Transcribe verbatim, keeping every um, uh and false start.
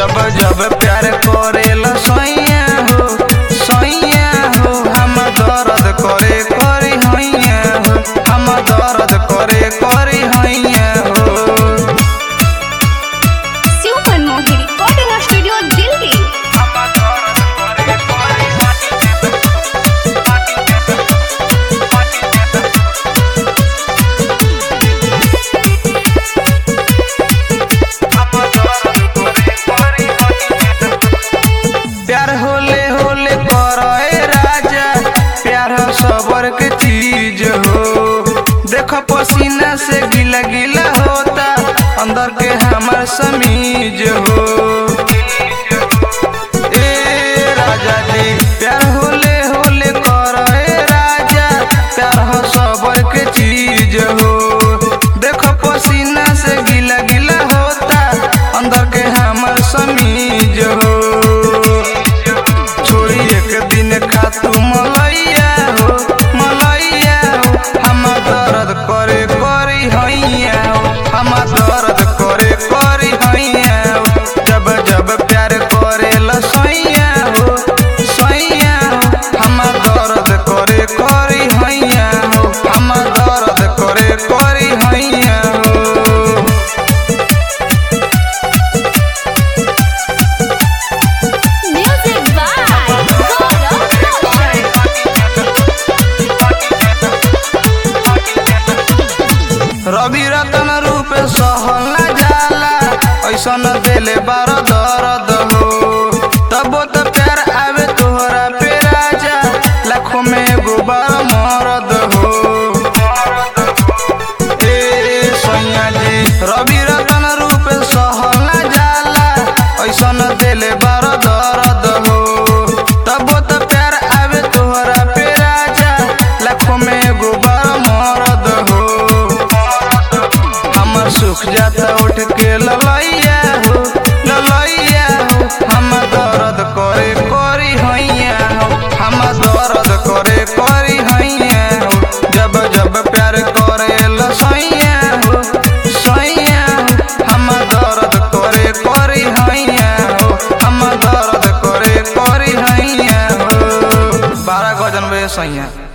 जब जब प्यार करेला सैया हो सैया हो हम दर्द करे करी हैया हो हम दर्द करे करी हैया हो। Shiv Manmohi recording studio Delhi. प्यार होले होले करे राजा प्यार सबर के चीज हो देखो पसीना से गीला गीला होता अंदर के हमार समीज हो। ए राजा जी प्यार होले होले करे राजा प्यार सबर के चीज हो देखो पसीना से गीला गीला होता अंदर के हमार समीज हो। खातू मलैया हो मलैया हो हम दर्द करे करी हैया हो हम दर्द करे करी हैया हो जब जब प्यार करेला सैया हो सैया हो हम दर्द करे करी हैया हो हम दर्द करे करी हैया हो। रवि रतन रूप सहल न जाला ऐसा न देले बार दर्द हो तबो तो प्यार आवे तोहरा पे राजा लाखों में एगो बार मरद हो। ए सैया जी रवि रतन रूप सहल न जाला ऐसा न देले बार दर्द हो तबो तो प्यार आवे तोहरा पे राजा लाखों में एगो बार मरद हो। सुख जाता उठ के ललैया हो ललैया हो हम दर्द करे करी हैया हो हम दर्द करे करी हैया हो जब जब प्यार करेला सैया हो सैया हो हम दर्द करे करी हैया हो हम दर्द करे करी हैया हो। बारह गजन बे सैया।